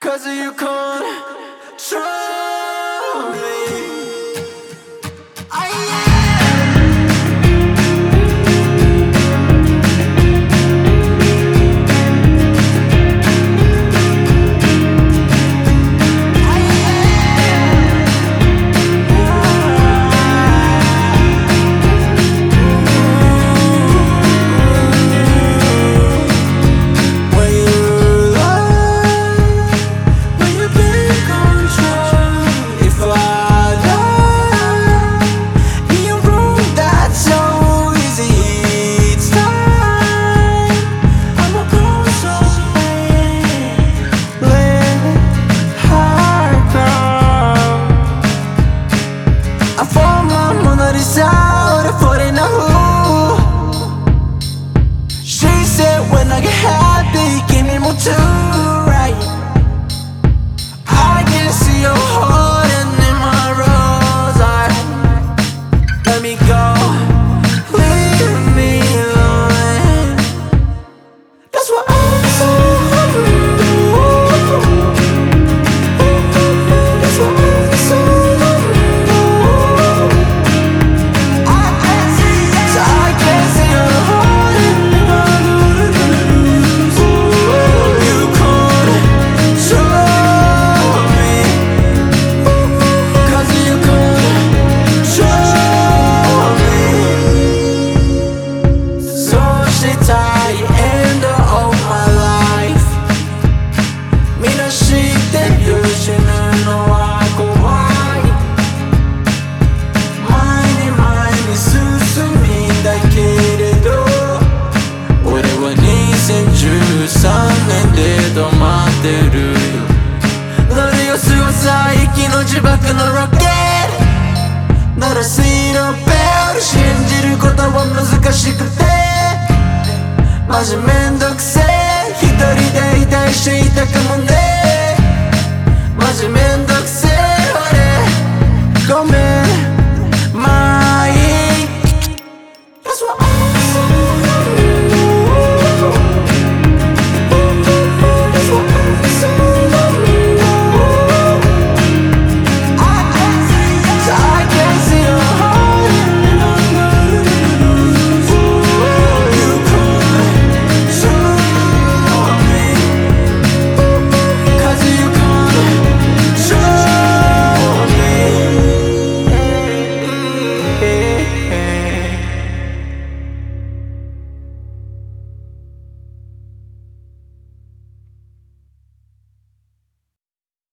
'Cause you control me. She said when I get happy, give me more to write. I can see your heart and in my rose eye. Let me go, leave me alone. That's what I'm so hungry. That's what I'm so hungry. I can't see your heart in my rose. You control me. 'Cause you control me. Soしたいエンド of my life。 みんな知ってる死ぬのは怖い。前に前に進みたいけれど、俺は2013年で止まってるよ。乗るよすごさ息の自爆のロケット。鳴らす色ベル信じることは難しくてマジめんどくせえ。一人でいたい